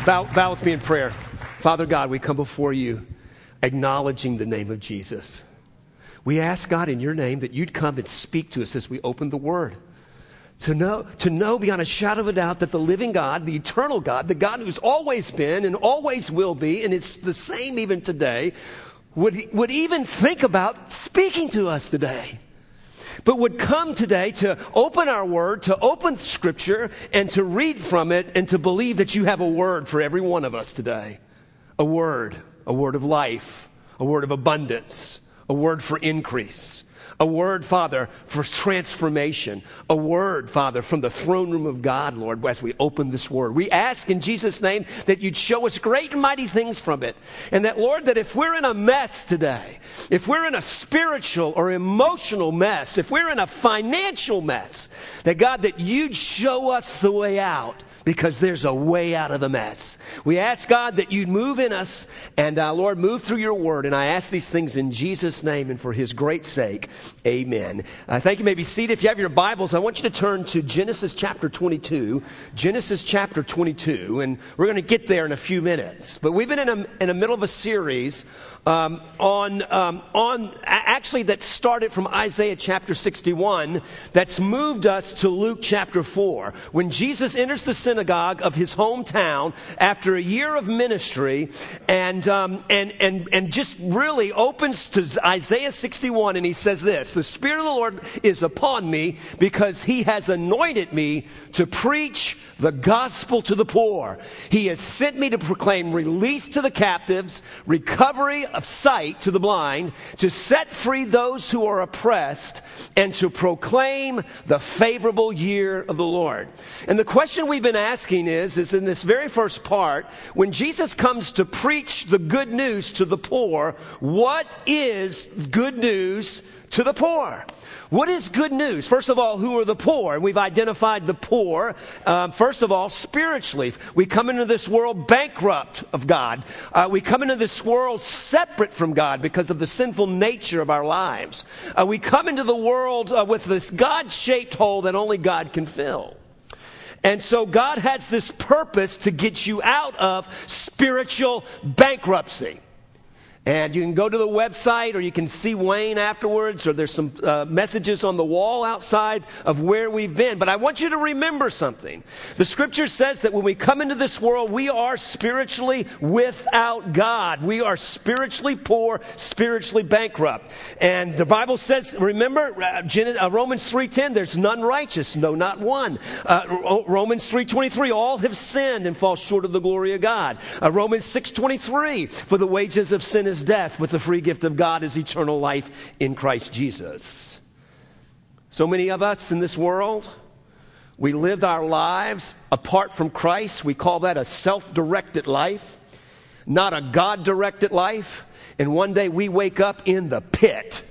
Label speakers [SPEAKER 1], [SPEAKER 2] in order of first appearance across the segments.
[SPEAKER 1] Bow with me in prayer. Father God, we come before you acknowledging the name of Jesus. We ask, God, in your name that you'd come and speak to us as we open the Word. To know beyond a shadow of a doubt that the living God, the eternal God, the God who's always been and always will be, and it's the same even today, would even think about speaking to us today. But would come today to open our Word, to open Scripture, and to read from it, and to believe that you have a word for every one of us today. A word of life, a word of abundance, a word for increase. A word, Father, for transformation. A word, Father, from the throne room of God, Lord, as we open this word. We ask in Jesus' name that you'd show us great and mighty things from it. And that, Lord, that if we're in a mess today, if we're in a spiritual or emotional mess, if we're in a financial mess, that, God, that you'd show us the way out. Because there's a way out of the mess. We ask, God, that you'd move in us and, Lord, move through your word. And I ask these things in Jesus' name and for his great sake. Amen. Thank you. You may be seated. If you have your Bibles, I want you to turn to Genesis chapter 22. Genesis chapter 22. And we're going to get there in a few minutes. But we've been in the middle of a series actually that started from Isaiah chapter 61 that's moved us to Luke chapter 4. When Jesus enters the synagogue of his hometown after a year of ministry and just really opens to Isaiah 61 and he says this, the Spirit of the Lord is upon me because he has anointed me to preach the gospel to the poor. He has sent me to proclaim release to the captives, recovery of sight to the blind, to set free those who are oppressed, and to proclaim the favorable year of the Lord. And the question we've been asking is in this very first part, when Jesus comes to preach the good news to the poor, what is good news to the poor? What is good news? First of all, who are the poor? And we've identified the poor, first of all, spiritually. We come into this world bankrupt of God. We come into this world separate from God because of the sinful nature of our lives. We come into the world with this God-shaped hole that only God can fill. And so God has this purpose to get you out of spiritual bankruptcy. And you can go to the website or you can see Wayne afterwards, or there's some messages on the wall outside of where we've been. But I want you to remember something. The scripture says that when we come into this world, we are spiritually without God. We are spiritually poor, spiritually bankrupt. And the Bible says, remember, Romans 3:10, there's none righteous, no, not one. Romans 3:23, all have sinned and fall short of the glory of God. Romans 6:23, for the wages of sin is death, but the free gift of God is eternal life in Christ Jesus. So many of us in this world, we lived our lives apart from Christ. We call that a self-directed life, not a God-directed life. And one day we wake up in the pit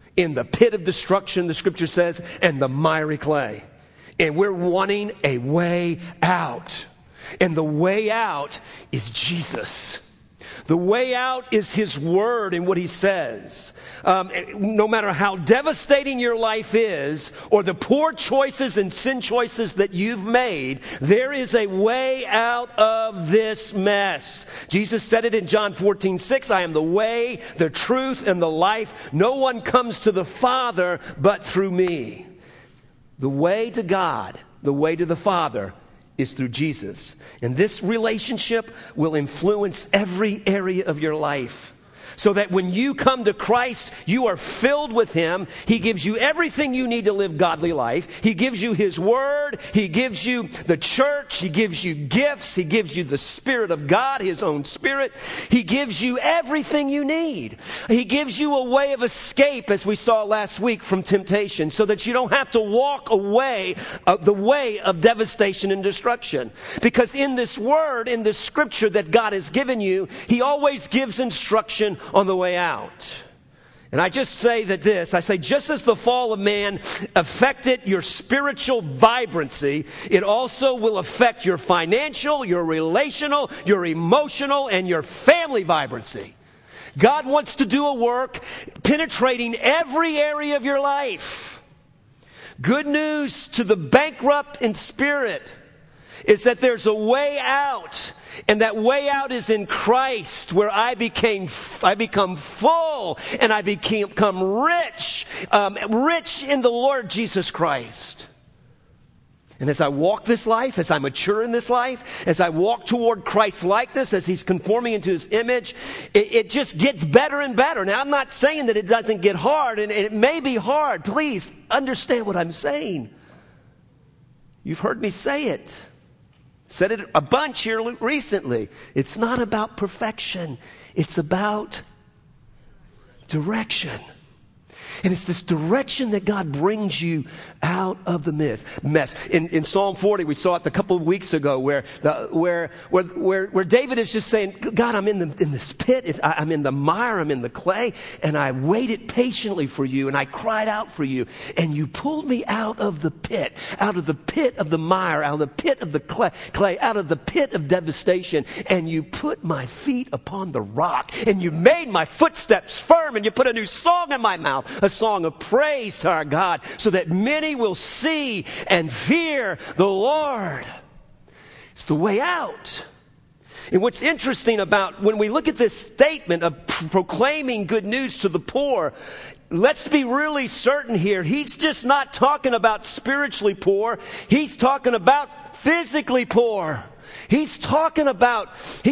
[SPEAKER 1] of destruction, the scripture says, and the miry clay. And we're wanting a way out. And the way out is Jesus. The way out is his word and what he says. No matter how devastating your life is, or the poor choices and sin choices that you've made, there is a way out of this mess. Jesus said it in John 14:6, I am the way, the truth, and the life. No one comes to the Father but through me. The way to God, the way to the Father, is through Jesus. And this relationship will influence every area of your life. So that when you come to Christ, you are filled with him. He gives you everything you need to live godly life. He gives you his word. He gives you the church. He gives you gifts. He gives you the Spirit of God, his own Spirit. He gives you everything you need. He gives you a way of escape, as we saw last week, from temptation, so that you don't have to walk away the way of devastation and destruction. Because in this word, in this scripture that God has given you, he always gives instruction on the way out. And I just say that I say, just as the fall of man affected your spiritual vibrancy, it also will affect your financial, your relational, your emotional, and your family vibrancy. God wants to do a work penetrating every area of your life. Good news to the bankrupt in spirit is that there's a way out. And that way out is in Christ, where I become full and I become rich, rich in the Lord Jesus Christ. And as I walk this life, as I mature in this life, as I walk toward Christ's likeness, as He's conforming into His image, it just gets better and better. Now, I'm not saying that it doesn't get hard, and it may be hard. Please understand what I'm saying. You've heard me say it. Said it a bunch here recently. It's not about perfection. It's about direction. And it's this direction that God brings you out of the mess. In Psalm 40, we saw it a couple of weeks ago, where David is just saying, God, I'm in this pit. I'm in the mire. I'm in the clay. And I waited patiently for you. And I cried out for you. And you pulled me out of the pit of the mire, out of the pit of the clay, out of the pit of devastation. And you put my feet upon the rock. And you made my footsteps firm. And you put a new song in my mouth, a song of praise to our God, so that many will see and fear the Lord. It's the way out. And what's interesting about when we look at this statement of proclaiming good news to the poor, let's be really certain here. He's just not talking about spiritually poor. He's talking about physically poor. He's talking about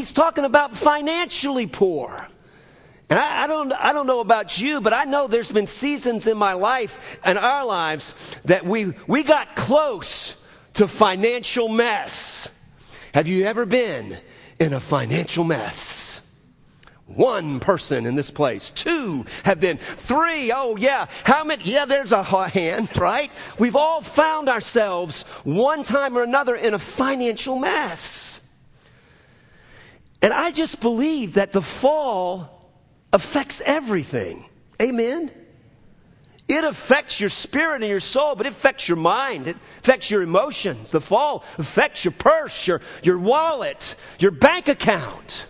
[SPEAKER 1] financially poor. And I don't know about you, but I know there's been seasons in my life and our lives that we got close to financial mess. Have you ever been in a financial mess? One person in this place. Two have been. Three, oh yeah. How many? Yeah, there's a hand, right? We've all found ourselves one time or another in a financial mess. And I just believe that the fall affects everything. Amen? It affects your spirit and your soul, but it affects your mind. It affects your emotions. The fall affects your purse, your wallet, your bank account.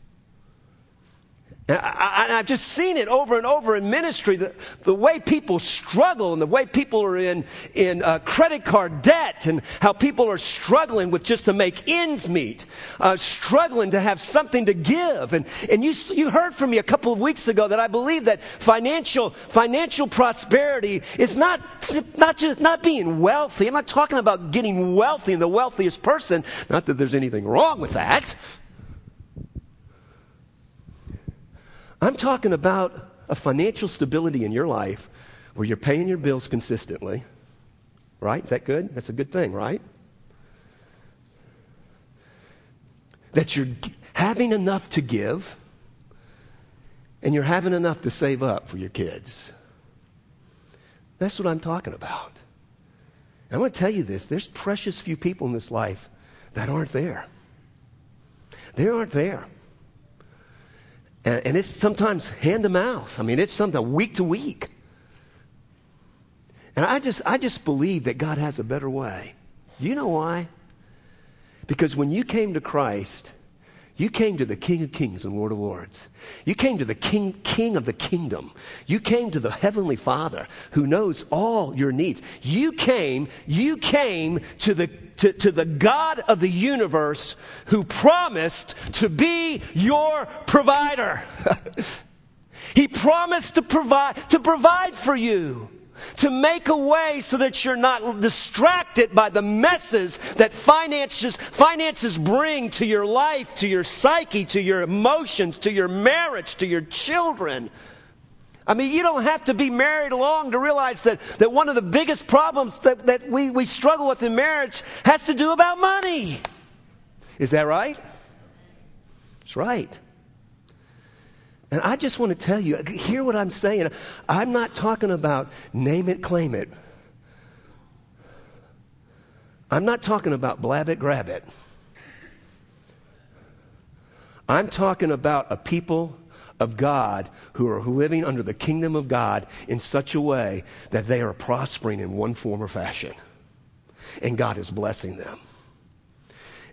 [SPEAKER 1] And I've just seen it over and over in ministry, the way people struggle and the way people are in credit card debt, and how people are struggling with just to make ends meet, struggling to have something to give. And you heard from me a couple of weeks ago that I believe that financial prosperity is not being wealthy. I'm not talking about getting wealthy and the wealthiest person. Not that there's anything wrong with that. I'm talking about a financial stability in your life where you're paying your bills consistently. Right? Is that good? That's a good thing, right? That you're having enough to give and you're having enough to save up for your kids. That's what I'm talking about. And I want to tell you this. There's precious few people in this life that aren't there. They aren't there. And it's sometimes hand to mouth. I mean, it's something week to week. And I just believe that God has a better way. You know why? Because when you came to Christ, you came to the King of Kings and Lord of Lords. You came to the King of the kingdom. You came to the Heavenly Father who knows all your needs. You came to the God of the universe who promised to be your provider. He promised to provide for you. To make a way so that you're not distracted by the messes that finances bring to your life, to your psyche, to your emotions, to your marriage, to your children. I mean, you don't have to be married long to realize that one of the biggest problems that we struggle with in marriage has to do about money. Is that right? That's right. And I just want to tell you, hear what I'm saying. I'm not talking about name it, claim it. I'm not talking about blab it, grab it. I'm talking about a people of God who are living under the kingdom of God in such a way that they are prospering in one form or fashion. And God is blessing them.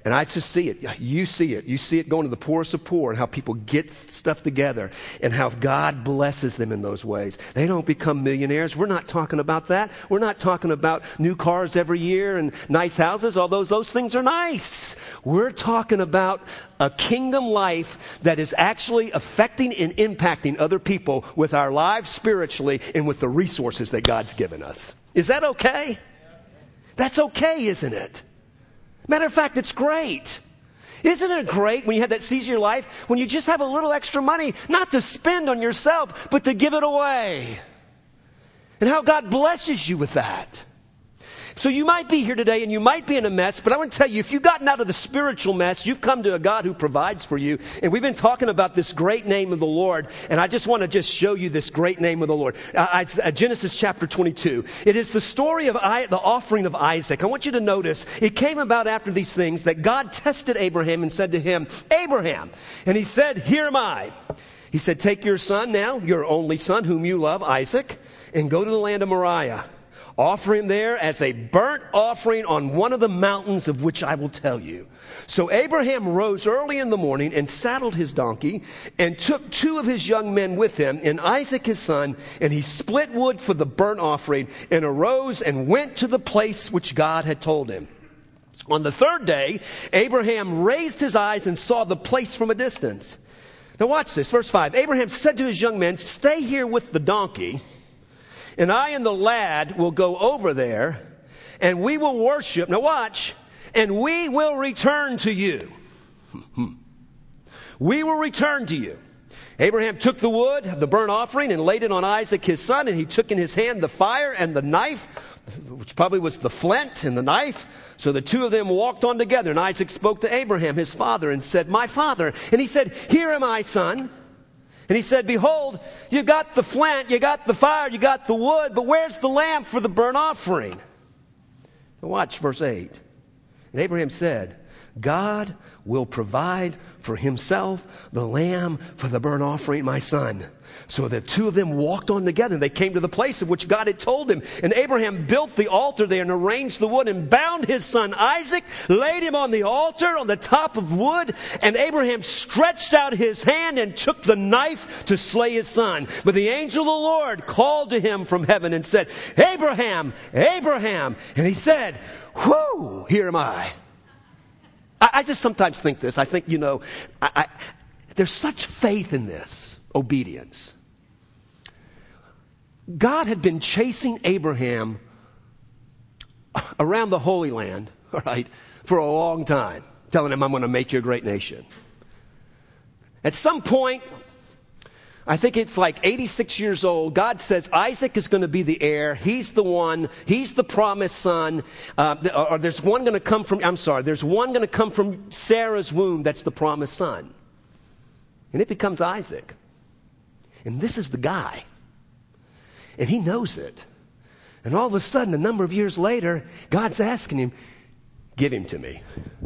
[SPEAKER 1] And I just see it. You see it. You see it going to the poorest of poor and how people get stuff together and how God blesses them in those ways. They don't become millionaires. We're not talking about that. We're not talking about new cars every year and nice houses, although those things are nice. We're talking about a kingdom life that is actually affecting and impacting other people with our lives spiritually and with the resources that God's given us. Is that okay? That's okay, isn't it? Matter of fact, it's great. Isn't it great when you have that season of your life when you just have a little extra money, not to spend on yourself, but to give it away? And how God blesses you with that. So you might be here today and you might be in a mess, but I want to tell you, if you've gotten out of the spiritual mess, you've come to a God who provides for you. And we've been talking about this great name of the Lord, and I just want to show you this great name of the Lord. Genesis chapter 22. It is the story of the offering of Isaac. I want you to notice, it came about after these things that God tested Abraham and said to him, Abraham. And he said, here am I. He said, take your son now, your only son, whom you love, Isaac, and go to the land of Moriah. Offer him there as a burnt offering on one of the mountains of which I will tell you. So Abraham rose early in the morning and saddled his donkey and took 2 of his young men with him and Isaac his son, and he split wood for the burnt offering and arose and went to the place which God had told him. On the 3rd day, Abraham raised his eyes and saw the place from a distance. Now watch this, verse 5. Abraham said to his young men, stay here with the donkey, and I and the lad will go over there, and we will worship. Now watch. And we will return to you. We will return to you. Abraham took the wood of the burnt offering and laid it on Isaac his son, and he took in his hand the fire and the knife, which probably was the flint and the knife. So the 2 of them walked on together, and Isaac spoke to Abraham his father and said, my father. And he said, here am I, son. And he said, behold, you got the flint, you got the fire, you got the wood, but where's the lamb for the burnt offering? Now watch verse 8. And Abraham said, God will provide for himself the lamb for the burnt offering, my son. So the 2 of them walked on together. They came to the place of which God had told him. And Abraham built the altar there and arranged the wood and bound his son Isaac, laid him on the altar on the top of wood. And Abraham stretched out his hand and took the knife to slay his son. But the angel of the Lord called to him from heaven and said, Abraham, Abraham. And he said, whoo, here am I. I just sometimes think this. I think, there's such faith in this obedience. God had been chasing Abraham around the Holy Land, all right, for a long time, telling him, I'm going to make you a great nation. At some point, I think it's like 86 years old, God says Isaac is going to be the heir. He's the one. He's the promised son. There's one going to come from Sarah's womb that's the promised son. And it becomes Isaac. And this is the guy. And he knows it. And all of a sudden, a number of years later, God's asking him, give him to me.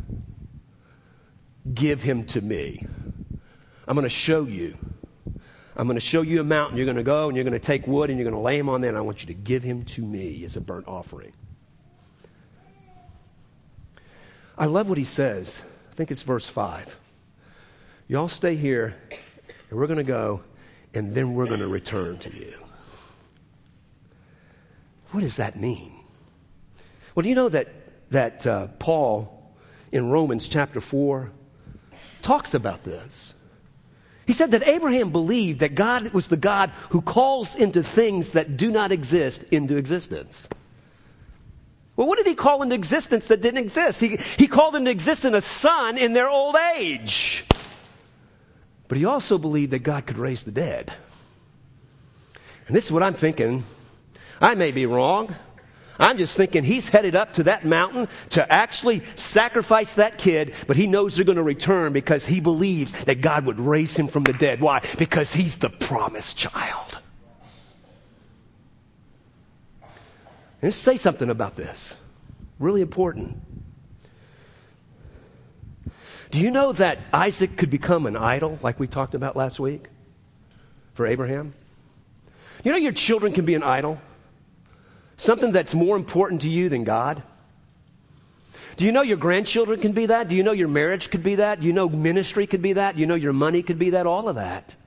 [SPEAKER 1] Give him to me. I'm going to show you. I'm going to show you a mountain. You're going to go and you're going to take wood and you're going to lay him on there, and I want you to give him to me as a burnt offering. I love what he says. I think it's verse 5. Y'all stay here, and we're going to go, and then we're going to return to you. What does that mean? Well, do you know that Paul in Romans chapter 4 talks about this? He said that Abraham believed that God was the God who calls into things that do not exist into existence. Well, what did he call into existence that didn't exist? He called into existence a son in their old age. But he also believed that God could raise the dead. And this is what I'm thinking. I may be wrong. I'm just thinking he's headed up to that mountain to actually sacrifice that kid, but he knows they're going to return because he believes that God would raise him from the dead. Why? Because he's the promised child. Let's say something about this. Really important. Do you know that Isaac could become an idol like we talked about last week for Abraham? You know your children can be an idol? Something that's more important to you than God? Do you know your grandchildren can be that? Do you know your marriage could be that? Do you know ministry could be that? Do you know your money could be that? All of that.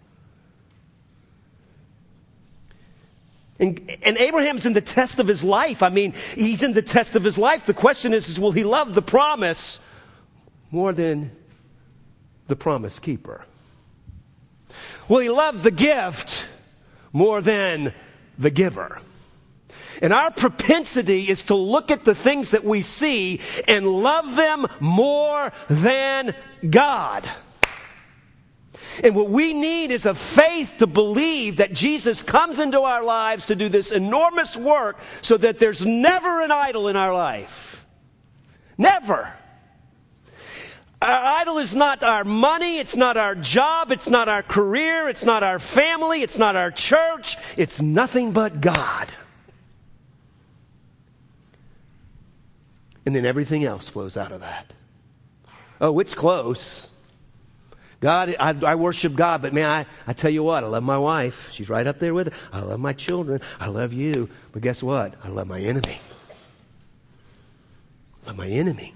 [SPEAKER 1] And Abraham's in the test of his life. I mean, he's in the test of his life. The question is will he love the promise more than the promise keeper? Will he love the gift more than the giver? And our propensity is to look at the things that we see and love them more than God. And what we need is a faith to believe that Jesus comes into our lives to do this enormous work so that there's never an idol in our life. Never. Our idol is not our money, it's not our job, it's not our career, it's not our family, it's not our church, it's nothing but God. And then everything else flows out of that. Oh, it's close. God, I worship God, but man, I tell you what, I love my wife. She's right up there with it. I love my children. I love you. But guess what? I love my enemy. I love my enemy.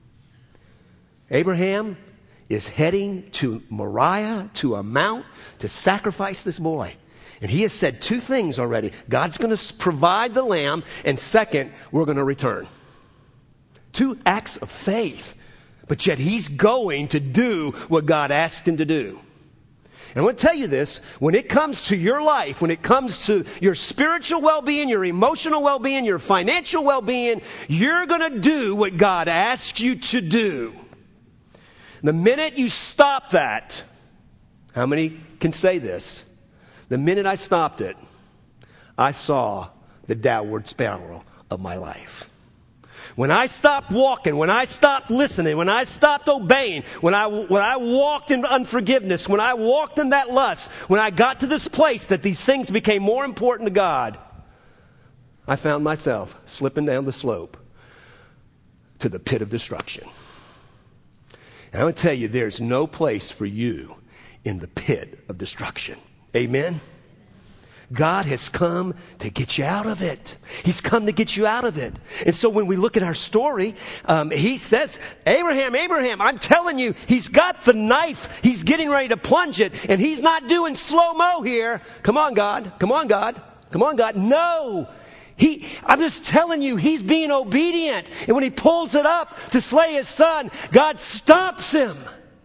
[SPEAKER 1] Abraham is heading to Moriah, to a mount, to sacrifice this boy. And he has said two things already. God's going to provide the lamb, and second, we're going to return. Two acts of faith. But yet he's going to do what God asked him to do. And I want to tell you this, when it comes to your life, when it comes to your spiritual well-being, your emotional well-being, your financial well-being, you're going to do what God asks you to do. The minute you stop that, how many can say this? The minute I stopped it, I saw the downward spiral of my life. When I stopped walking, when I stopped listening, when I stopped obeying, when I walked in unforgiveness, when I walked in that lust, when I got to this place that these things became more important to God, I found myself slipping down the slope to the pit of destruction. And I'm going to tell you, there's no place for you in the pit of destruction. Amen? God has come to get you out of it. He's come to get you out of it. And so when we look at our story, he says, Abraham, Abraham, I'm telling you, he's got the knife. He's getting ready to plunge it. And he's not doing slow-mo here. Come on, God. Come on, God. Come on, God. No. I'm just telling you, he's being obedient. And when he pulls it up to slay his son, God stops him.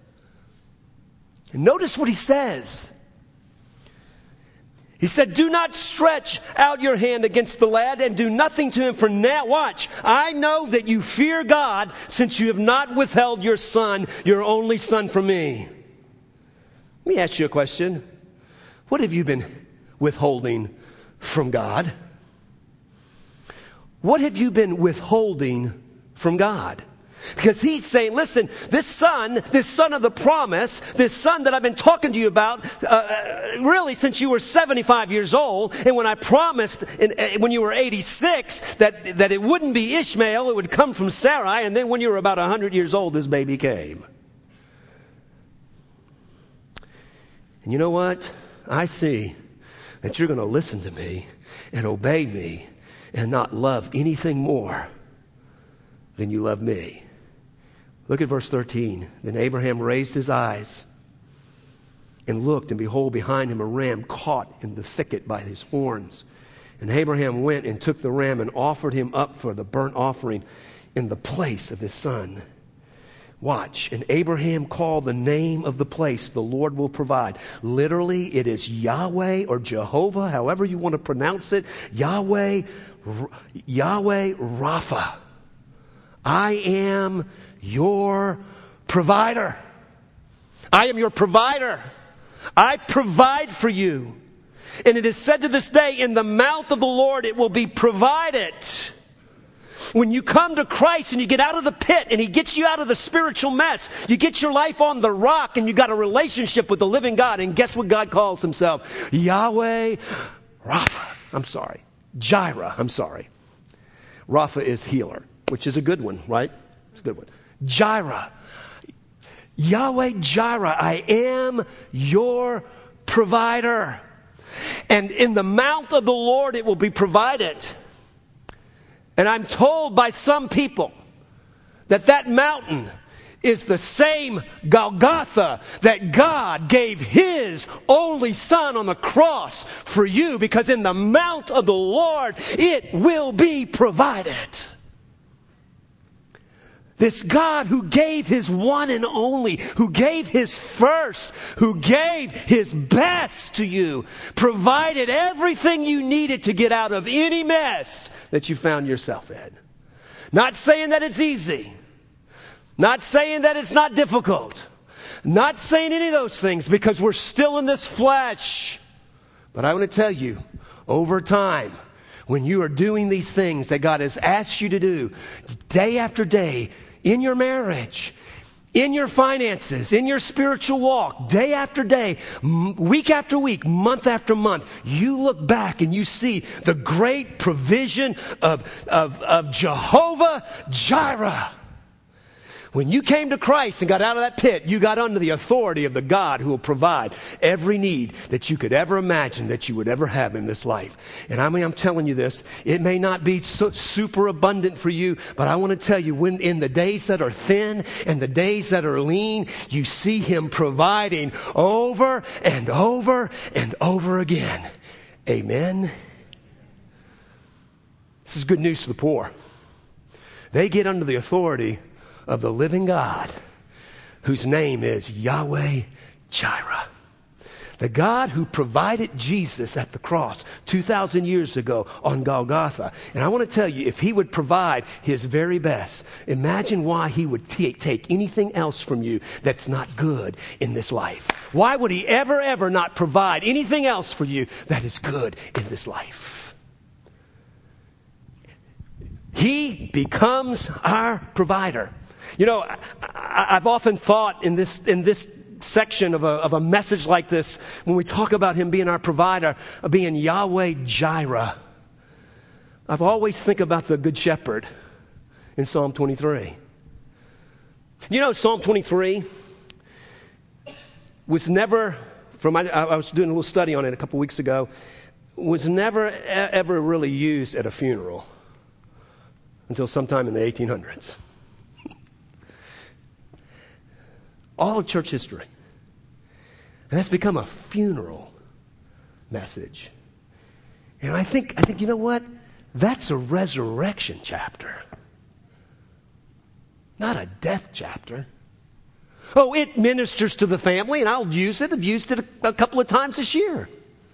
[SPEAKER 1] And notice what he says. He said, do not stretch out your hand against the lad and do nothing to him, for now, watch, I know that you fear God, since you have not withheld your son, your only son, from me. Let me ask you a question. What have you been withholding from God? What have you been withholding from God? Because he's saying, listen, this son of the promise, this son that I've been talking to you about, really since you were 75 years old, and when I promised when you were 86 that it wouldn't be Ishmael, it would come from Sarai, and then when you were about 100 years old, this baby came. And you know what? I see that you're going to listen to me and obey me and not love anything more than you love me. Look at verse 13. Then Abraham raised his eyes and looked, and behold, behind him a ram caught in the thicket by his horns. And Abraham went and took the ram and offered him up for the burnt offering in the place of his son. Watch. And Abraham called the name of the place, the Lord will provide. Literally, it is Yahweh or Jehovah, however you want to pronounce it. Yahweh Rapha. I am your provider. I am your provider. I provide for you. And it is said to this day, in the mouth of the Lord it will be provided. When you come to Christ and you get out of the pit and he gets you out of the spiritual mess, you get your life on the rock and you got a relationship with the living God. And guess what God calls himself? Yahweh Rapha. Jireh. Rapha is healer, which is a good one, right? It's a good one. Jireh. Yahweh Jireh. I am your provider. And in the mouth of the Lord it will be provided. And I'm told by some people That mountain is the same Golgotha that God gave His only Son on the cross for you, because in the mount of the Lord it will be provided. This God who gave His one and only, who gave His first, who gave His best to you, provided everything you needed to get out of any mess that you found yourself in. Not saying that it's easy. Not saying that it's not difficult. Not saying any of those things, because we're still in this flesh. But I want to tell you, over time, when you are doing these things that God has asked you to do, day after day, in your marriage, in your finances, in your spiritual walk, day after day, week after week, month after month, you look back and you see the great provision of Jehovah Jireh. When you came to Christ and got out of that pit, you got under the authority of the God who will provide every need that you could ever imagine that you would ever have in this life. And I'm telling you this, it may not be so super abundant for you, but I want to tell you, when in the days that are thin and the days that are lean, you see Him providing over and over and over again. Amen. This is good news for the poor. They get under the authority of the living God, whose name is Yahweh Jireh. The God who provided Jesus at the cross 2,000 years ago on Golgotha. And I want to tell you, if He would provide His very best, imagine why He would take anything else from you that's not good in this life. Why would He ever not provide anything else for you that is good in this life? He becomes our provider. You know, I've often thought in this section of a message like this, when we talk about Him being our provider, of being Yahweh Jireh, I've always think about the Good Shepherd in Psalm 23. You know, Psalm 23 was never, I was doing a little study on it a couple weeks ago, was never ever really used at a funeral until sometime in the 1800s. All of church history. And that's become a funeral message. And I think, you know what? That's a resurrection chapter. Not a death chapter. Oh, it ministers to the family, and I'll use it. I've used it a couple of times this year.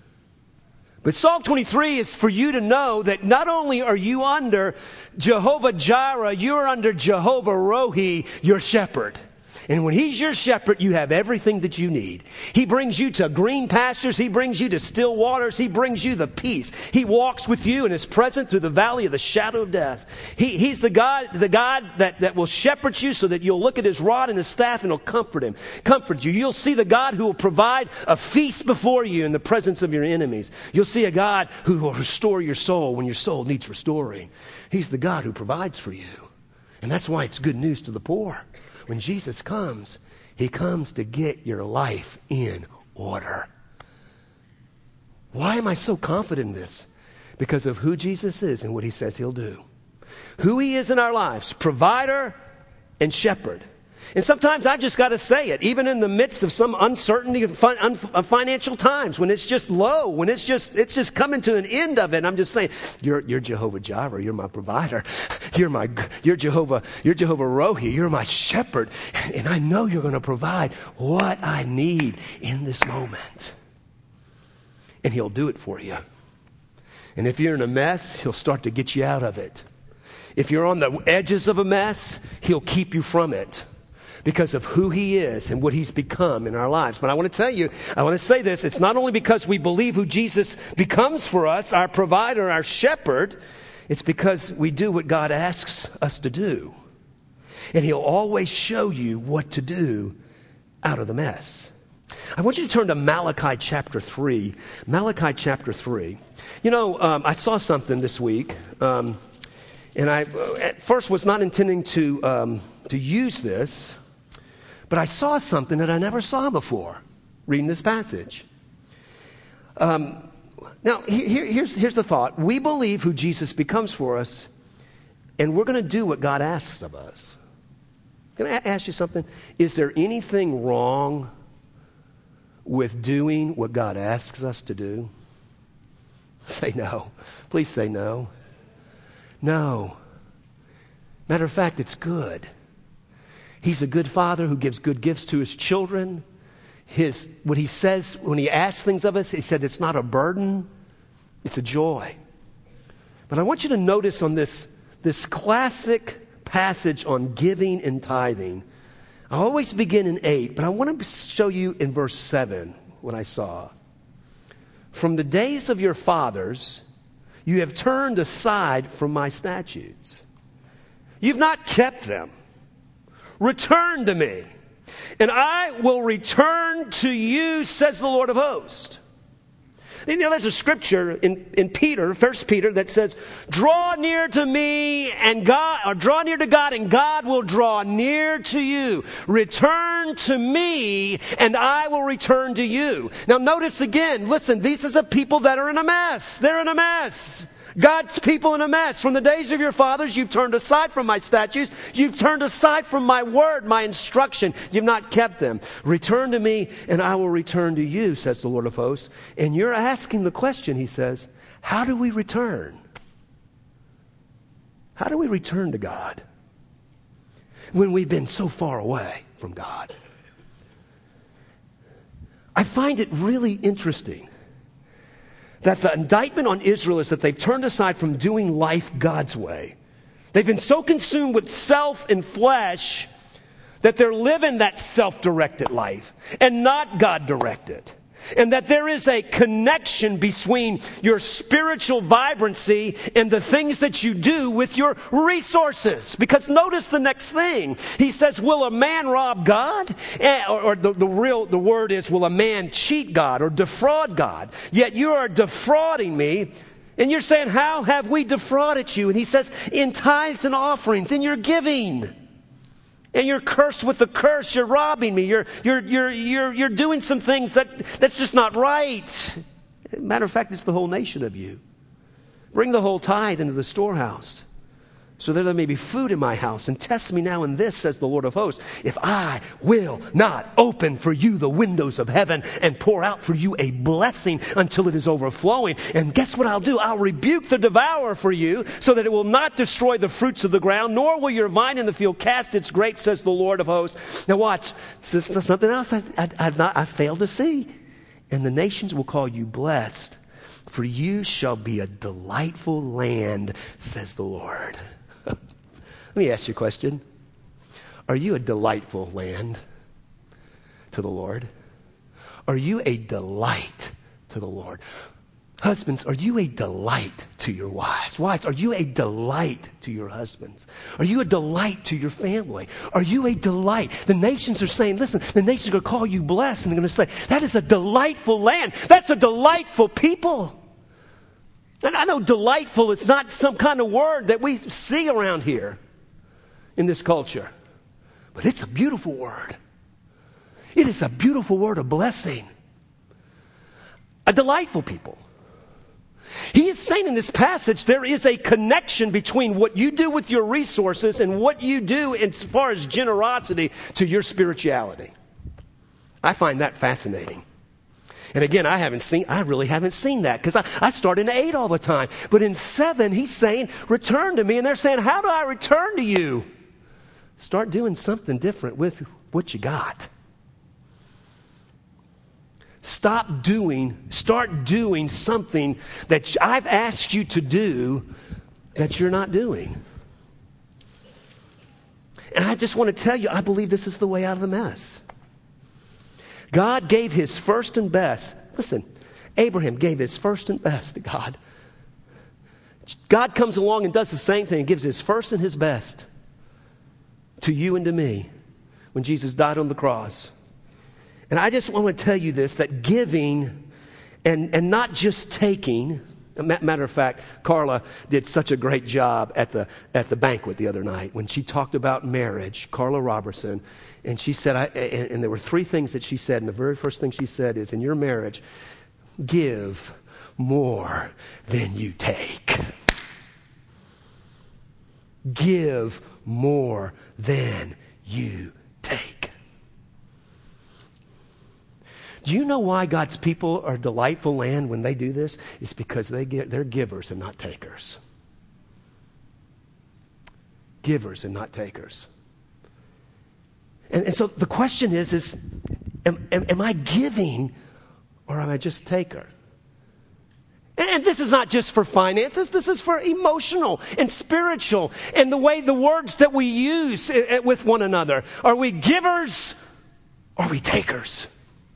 [SPEAKER 1] But Psalm 23 is for you to know that not only are you under Jehovah Jireh, you're under Jehovah Rohi, your shepherd. And when He's your shepherd, you have everything that you need. He brings you to green pastures. He brings you to still waters. He brings you the peace. He walks with you and is present through the valley of the shadow of death. He's the God that will shepherd you so that you'll look at His rod and His staff and He'll comfort you. You'll see the God who will provide a feast before you in the presence of your enemies. You'll see a God who will restore your soul when your soul needs restoring. He's the God who provides for you. And that's why it's good news to the poor. When Jesus comes, He comes to get your life in order. Why am I so confident in this? Because of who Jesus is and what He says He'll do. Who He is in our lives, provider and shepherd. And sometimes I've just got to say it, even in the midst of some uncertainty of financial times, when it's just low, when it's just coming to an end of it. I'm just saying, you're Jehovah Jireh, you're my provider, you're Jehovah Rohi, you're my shepherd, and I know you're going to provide what I need in this moment. And He'll do it for you. And if you're in a mess, He'll start to get you out of it. If you're on the edges of a mess, He'll keep you from it. Because of who He is and what He's become in our lives. But I want to say this, it's not only because we believe who Jesus becomes for us, our provider, our shepherd, it's because we do what God asks us to do. And He'll always show you what to do out of the mess. I want you to turn to Malachi chapter 3. Malachi chapter 3. You know, I saw something this week, and I at first was not intending to use this, but I saw something that I never saw before reading this passage. Now, here's the thought. We believe who Jesus becomes for us, and we're going to do what God asks of us. Can I ask you something? Is there anything wrong with doing what God asks us to do? Say no. Please say no. No. Matter of fact, it's good. He's a good father who gives good gifts to his children. What he says when he asks things of us, he said it's not a burden, it's a joy. But I want you to notice on this classic passage on giving and tithing. I always begin in 8, but I want to show you in verse 7 what I saw. From the days of your fathers, you have turned aside from my statutes. You've not kept them. Return to me, and I will return to you, says the Lord of hosts. You know, there's a scripture in Peter, 1 Peter, that says, draw near to me and God, or draw near to God and God will draw near to you. Return to me and I will return to you. Now notice again, listen, these are people that are in a mess. They're in a mess. God's people in a mess. From the days of your fathers, you've turned aside from my statutes. You've turned aside from my word, my instruction. You've not kept them. Return to me, and I will return to you, says the Lord of hosts. And you're asking the question, he says, how do we return? How do we return to God when we've been so far away from God? I find it really interesting that the indictment on Israel is that they've turned aside from doing life God's way. They've been so consumed with self and flesh that they're living that self-directed life and not God-directed. And that there is a connection between your spiritual vibrancy and the things that you do with your resources. Because notice the next thing. He says, will a man rob God? Or the word is, will a man cheat God or defraud God? Yet you are defrauding me. And you're saying, how have we defrauded you? And he says, in tithes and offerings, in your giving. And you're cursed with the curse. You're robbing me. You're doing some things that's just not right. Matter of fact, it's the whole nation of you. Bring the whole tithe into the storehouse, so that there may be food in my house. And test me now in this, says the Lord of hosts, if I will not open for you the windows of heaven and pour out for you a blessing until it is overflowing. And guess what I'll do? I'll rebuke the devourer for you, so that it will not destroy the fruits of the ground, nor will your vine in the field cast its grapes, says the Lord of hosts. Now watch, this is something else I've failed to see. And the nations will call you blessed, for you shall be a delightful land, says the Lord. Let me ask you a question. Are you a delightful land to the Lord? Are you a delight to the Lord? Husbands, are you a delight to your wives? Wives, are you a delight to your husbands? Are you a delight to your family? Are you a delight? The nations are saying, listen, the nations are going to call you blessed, and they're going to say, that is a delightful land. That's a delightful people. And I know delightful is not some kind of word that we see around here in this culture, but it's a beautiful word. It is a beautiful word of blessing. A delightful people. He is saying in this passage there is a connection between what you do with your resources and what you do as far as generosity to your spirituality. I find that fascinating. And again, I really haven't seen that, because I start in 8 all the time. But in 7, he's saying, return to me. And they're saying, how do I return to you? Start doing something different with what you got. Start doing something that I've asked you to do that you're not doing. And I just want to tell you, I believe this is the way out of the mess. God gave his first and best. Listen, Abraham gave his first and best to God. God comes along and does the same thing and gives his first and his best to you and to me when Jesus died on the cross. And I just want to tell you this, that giving and not just taking. Matter of fact, Carla did such a great job at the banquet the other night when she talked about marriage, Carla Robertson. And she said, and there were 3 things that she said. And the very first thing she said is, in your marriage, give more than you take. Give more than you take. Do you know why God's people are a delightful land when they do this? It's because they're givers and not takers. Givers and not takers. And so the question is am I giving or am I just a taker? And this is not just for finances. This is for emotional and spiritual and the way the words that we use with one another. Are we givers or are we takers?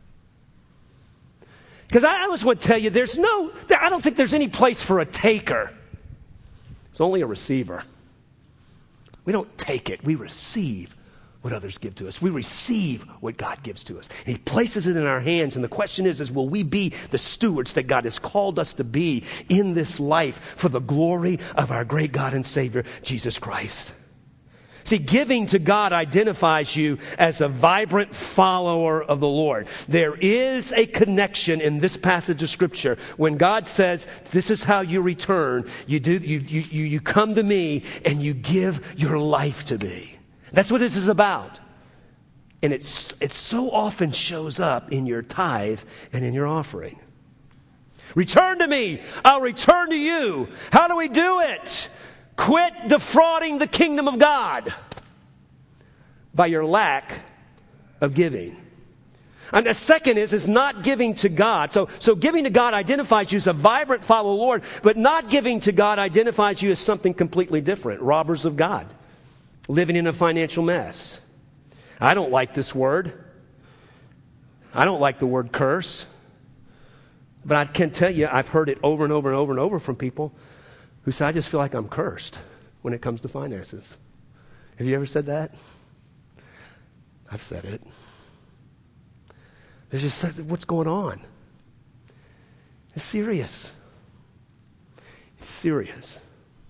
[SPEAKER 1] Because I always want to tell you, I don't think there's any place for a taker. It's only a receiver. We don't take it. We receive what others give to us. We receive what God gives to us. And He places it in our hands. And the question is will we be the stewards that God has called us to be in this life for the glory of our great God and Savior, Jesus Christ? See, giving to God identifies you as a vibrant follower of the Lord. There is a connection in this passage of Scripture when God says, this is how you return. You come to me and you give your life to me. That's what this is about. And it so often shows up in your tithe and in your offering. Return to me, I'll return to you. How do we do it? Quit defrauding the kingdom of God by your lack of giving. And the second is not giving to God. So giving to God identifies you as a vibrant follower of the Lord, but not giving to God identifies you as something completely different. Robbers of God. Living in a financial mess. I don't like this word. I don't like the word curse. But I can tell you, I've heard it over and over and over and over from people who say, I just feel like I'm cursed when it comes to finances. Have you ever said that? I've said it. There's just, what's going on? It's serious. It's serious.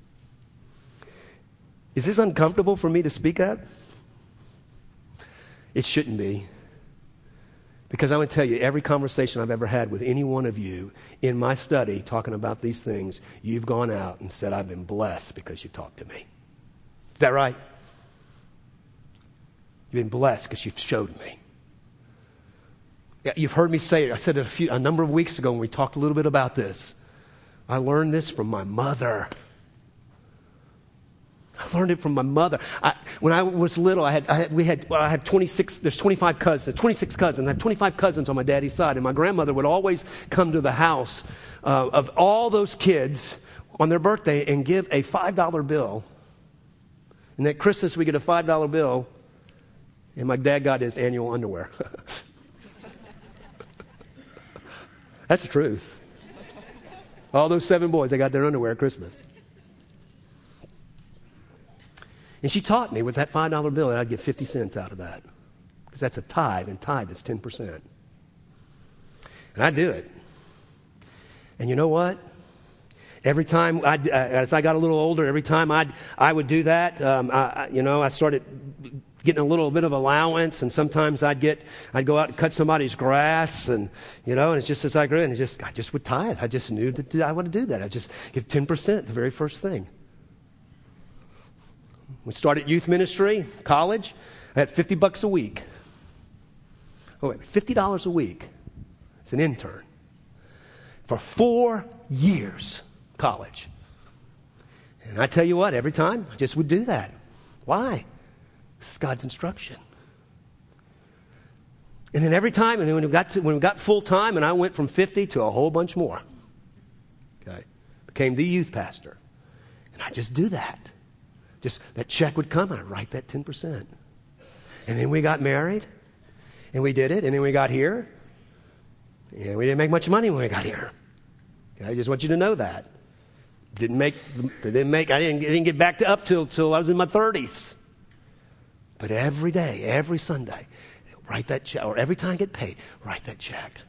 [SPEAKER 1] Is this uncomfortable for me to speak at? It shouldn't be. Because I would tell you, every conversation I've ever had with any one of you in my study talking about these things, you've gone out and said, I've been blessed because you talked to me. Is that right? You've been blessed because you've showed me. Yeah, you've heard me say it. I said it a number of weeks ago when we talked a little bit about this. I learned this from my mother. I learned it from my mother. When I was little, I had 26, there's 25 cousins, 26 cousins. I had 25 cousins on my daddy's side. And my grandmother would always come to the house of all those kids on their birthday and give a $5 bill. And at Christmas, we get a $5 bill. And my dad got his annual underwear. That's the truth. All those 7 boys, they got their underwear at Christmas. And she taught me with that $5 bill that I'd get 50 cents out of that. Because that's a tithe, and tithe is 10%. And I do it. And you know what? Every time, as I got a little older, every time I would do that, I started getting a little bit of allowance, and sometimes I'd go out and cut somebody's grass, and it's just as I grew, and I just would tithe. I just knew that I want to do that. I just give 10%, the very first thing. We started youth ministry, college. I had $50 a week. Oh, wait, $50 a week. It's an intern. For 4 years, college. And I tell you what, every time, I just would do that. Why? This is God's instruction. And then every time, and then when we got full time, and I went from 50 to a whole bunch more. Okay? Became the youth pastor. And I just do that. Just that check would come, and I'd write that 10%. And then we got married, and we did it, and then we got here, and we didn't make much money when we got here. Okay, I just want you to know that. I didn't get back to up till I was in my 30s. But every day, every Sunday, write that check, or every time I get paid, write that check.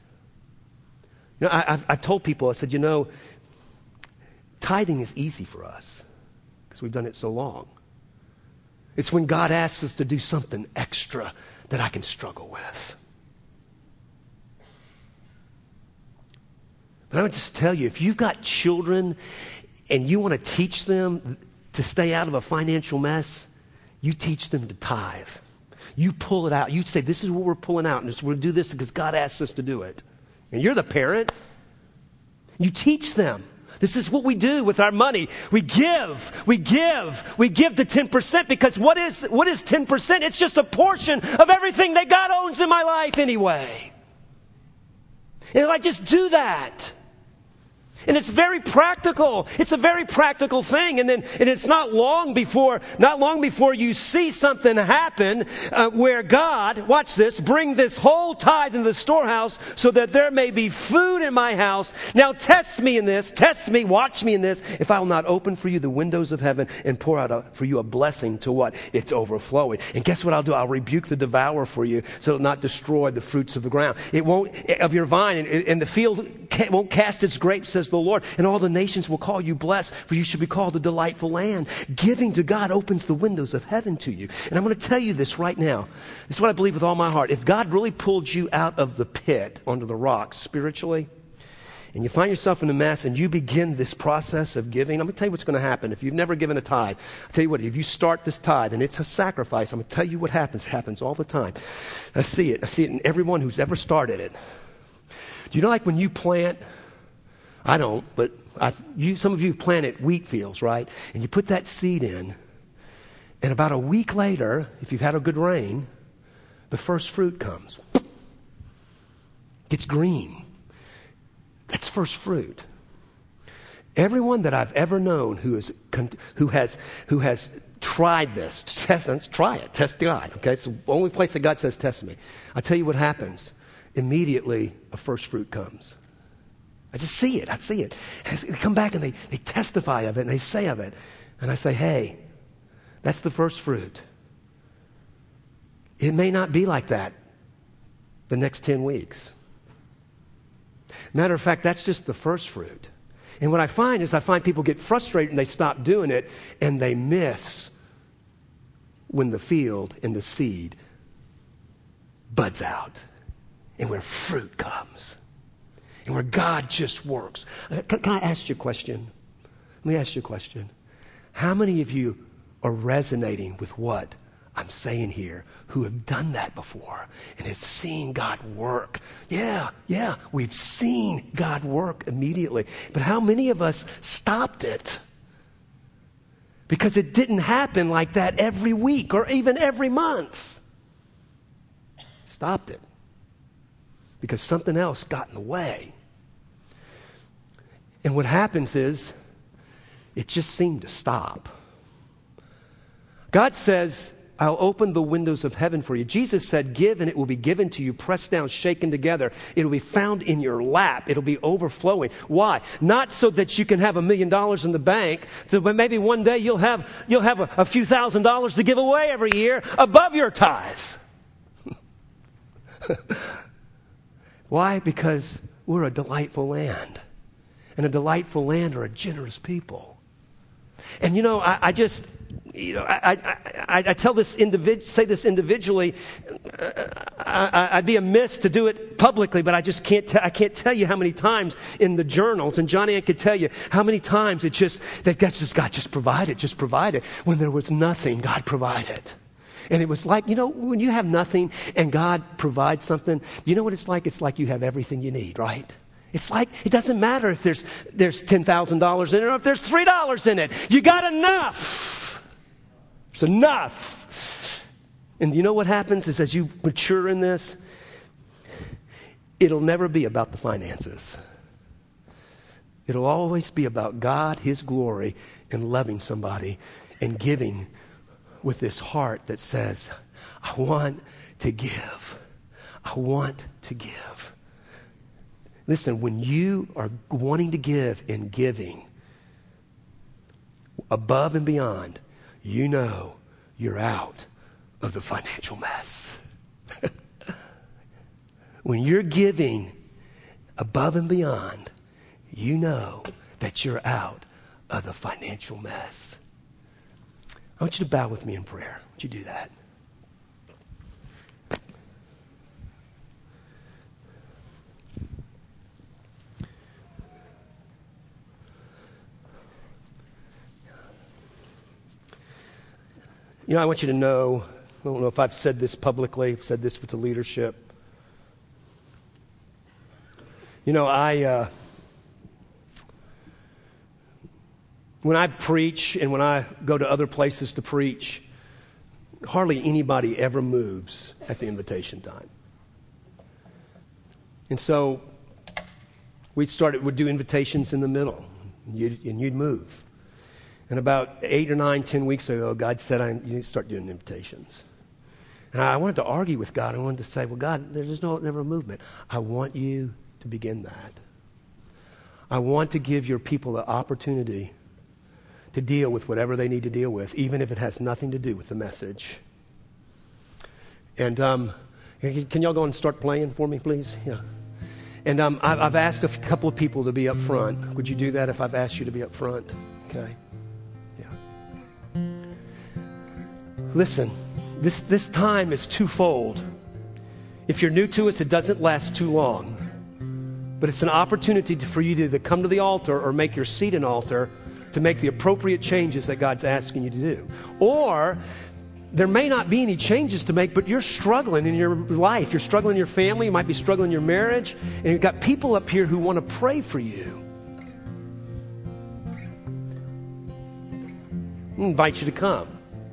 [SPEAKER 1] I've told people, I said, tithing is easy for us. We've done it so long. It's when God asks us to do something extra that I can struggle with. But I would just tell you, if you've got children and you want to teach them to stay out of a financial mess, you teach them to tithe. You pull it out. You say, this is what we're pulling out, and we'll do this because God asked us to do it. And you're the parent. You teach them. This is what we do with our money. We give the 10% because what is 10%? It's just a portion of everything that God owns in my life anyway. And if I just do that, and it's very practical. It's a very practical thing. And it's not long before you see something happen where God, watch this, bring this whole tithe into the storehouse so that there may be food in my house. Now test me in this, watch me in this, if I will not open for you the windows of heaven and pour out for you a blessing to what? It's overflowing. And guess what I'll do? I'll rebuke the devourer for you so it'll not destroy the fruits of the ground. It won't, of your vine, and the field won't cast its grapes, says the Lord, and all the nations will call you blessed, for you should be called a delightful land. Giving to God opens the windows of heaven to you. And I'm going to tell you this right now. This is what I believe with all my heart. If God really pulled you out of the pit onto the rocks spiritually, and you find yourself in a mess and you begin this process of giving, I'm going to tell you what's going to happen. If you've never given a tithe, I'll tell you what, if you start this tithe and it's a sacrifice, I'm going to tell you what happens. It happens all the time. I see it in everyone who's ever started it. Do you know, like when you plant, I don't, but some of you have planted wheat fields, right? And you put that seed in, and about a week later, if you've had a good rain, the first fruit comes. It's green. That's first fruit. Everyone that I've ever known who has tried this, try it, test God. Okay, it's the only place that God says test me. I tell you what happens. Immediately, a first fruit comes. I just see it. I see it. And they come back and they testify of it and they say of it. And I say, hey, that's the first fruit. It may not be like that the next 10 weeks. Matter of fact, that's just the first fruit. And what I find people get frustrated and they stop doing it and they miss when the field and the seed buds out and where fruit comes. And where God just works. Can I ask you a question? Let me ask you a question. How many of you are resonating with what I'm saying here who have done that before and have seen God work? Yeah, we've seen God work immediately. But how many of us stopped it? Because it didn't happen like that every week or even every month. Stopped it. Because something else got in the way. And what happens is, it just seemed to stop. God says, I'll open the windows of heaven for you. Jesus said, give and it will be given to you, pressed down, shaken together. It'll be found in your lap. It'll be overflowing. Why? Not so that you can have $1 million in the bank, so maybe one day you'll have a few $1,000s to give away every year above your tithe. Why? Because we're a delightful land. And a delightful land are a generous people. And I tell this say this individually. I'd be amiss to do it publicly, but I just can't tell you how many times in the journals, and Johnny Ann could tell you how many times God just provided. When there was nothing, God provided. And it was like, when you have nothing and God provides something, you know what it's like? It's like you have everything you need, right? It's like, it doesn't matter if there's $10,000 in it or if there's $3 in it. You got enough. There's enough. And you know what happens is as you mature in this, it'll never be about the finances. It'll always be about God, His glory, and loving somebody and giving with this heart that says, I want to give. I want to give. Listen, when you are wanting to give and giving above and beyond, you know you're out of the financial mess. When you're giving above and beyond, you know that you're out of the financial mess. I want you to bow with me in prayer. Would you do that? I want you to know, don't know if I've said this publicly, I've said this with the leadership. You know, when I preach and when I go to other places to preach, hardly anybody ever moves at the invitation time. And so we'd do invitations in the middle, and you'd move. And about 8 or 9, 10 weeks ago, God said, you need to start doing invitations. And I wanted to argue with God. I wanted to say, well, God, there's never a movement. I want you to begin that. I want to give your people the opportunity to deal with whatever they need to deal with, even if it has nothing to do with the message. And can y'all go and start playing for me, please? Yeah. And I've asked a couple of people to be up front. Would you do that if I've asked you to be up front? Okay. Yeah. Listen, this time is twofold. If you're new to us, it doesn't last too long. But it's an opportunity for you to either come to the altar or make your seat an altar to make the appropriate changes that God's asking you to do. Or there may not be any changes to make, but you're struggling in your life. You're struggling in your family. You might be struggling in your marriage. And you've got people up here who want to pray for you. I invite you to come.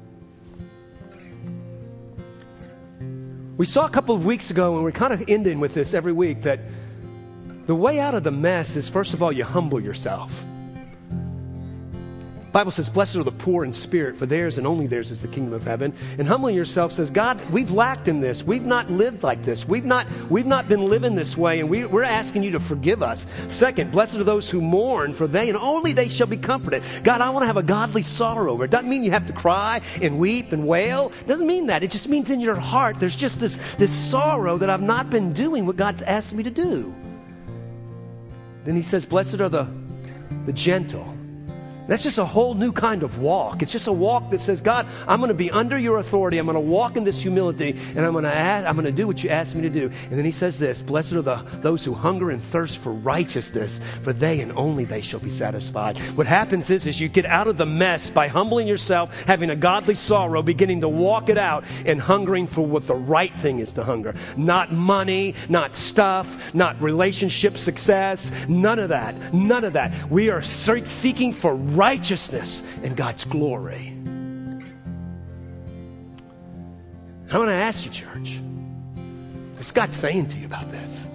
[SPEAKER 1] We saw a couple of weeks ago, and we're kind of ending with this every week, that the way out of the mess is, first of all, you humble yourself. The Bible says, blessed are the poor in spirit, for theirs and only theirs is the kingdom of heaven. And humbling yourself says, God, we've lacked in this. We've not lived like this. We've not been living this way, and we're asking you to forgive us. Second, blessed are those who mourn, for they and only they shall be comforted. God, I want to have a godly sorrow. It doesn't mean you have to cry and weep and wail. It doesn't mean that. It just means in your heart there's just this sorrow that I've not been doing what God's asked me to do. Then he says, blessed are the gentle. That's just a whole new kind of walk. It's just a walk that says, God, I'm going to be under your authority. I'm going to walk in this humility, and I'm going to do what you asked me to do. And then he says this, blessed are those who hunger and thirst for righteousness, for they and only they shall be satisfied. What happens is you get out of the mess by humbling yourself, having a godly sorrow, beginning to walk it out, and hungering for what the right thing is to hunger. Not money, not stuff, not relationship success, none of that. None of that. We are seeking for righteousness and God's glory. I want to ask you, church, what's God saying to you about this?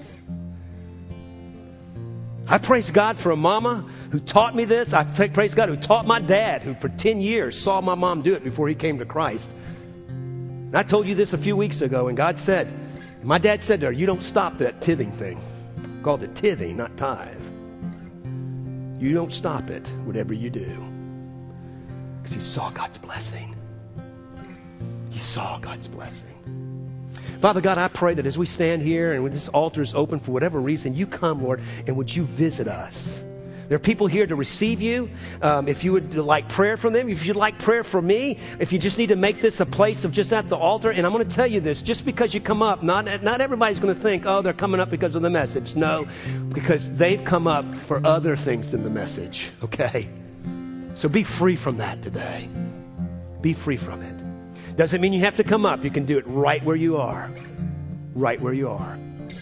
[SPEAKER 1] I praise God for a mama who taught me this. I praise God who taught my dad, who for 10 years saw my mom do it before he came to Christ. And I told you this a few weeks ago, and God said, my dad said to her, you don't stop that tithing thing. Called it tithing, not tithe. You don't stop it, whatever you do. Because he saw God's blessing. He saw God's blessing. Father God, I pray that as we stand here and when this altar is open for whatever reason, you come, Lord, and would you visit us? There are people here to receive you. If you would like prayer from them, if you'd like prayer from me, if you just need to make this a place of just at the altar. And I'm going to tell you this, just because you come up, not everybody's going to think, oh, they're coming up because of the message. No, because they've come up for other things than the message, okay? So be free from that today. Be free from it. Doesn't mean you have to come up. You can do it right where you are. Right where you are.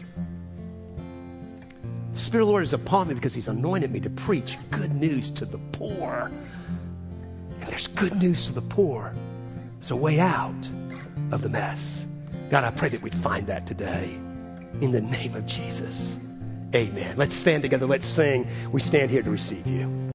[SPEAKER 1] The Spirit of the Lord is upon me because he's anointed me to preach good news to the poor. And there's good news to the poor. It's a way out of the mess. God, I pray that we'd find that today. In the name of Jesus. Amen. Let's stand together. Let's sing. We stand here to receive you.